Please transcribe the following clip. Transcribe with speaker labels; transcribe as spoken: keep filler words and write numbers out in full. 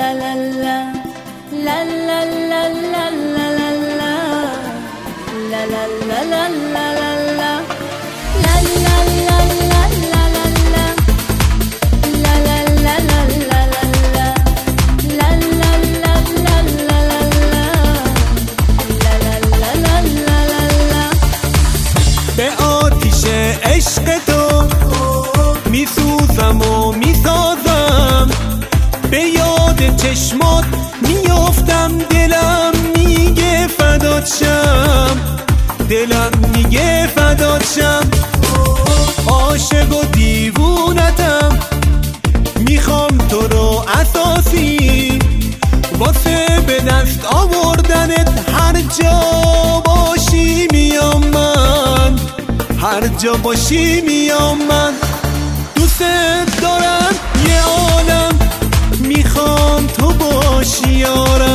Speaker 1: به آتیش عشق تو میسوزم و میسازم، به یاد چشمات میافتم، دلم میگه فدات شم، دلم میگه فدات شم. عاشق و دیوونتم، میخوام تو رو اساسی، واسه به دست آوردنت هر جا باشی میام من، هر جا باشی میام من. دوست دارم یه عالم، میخوام تو باشی یارم.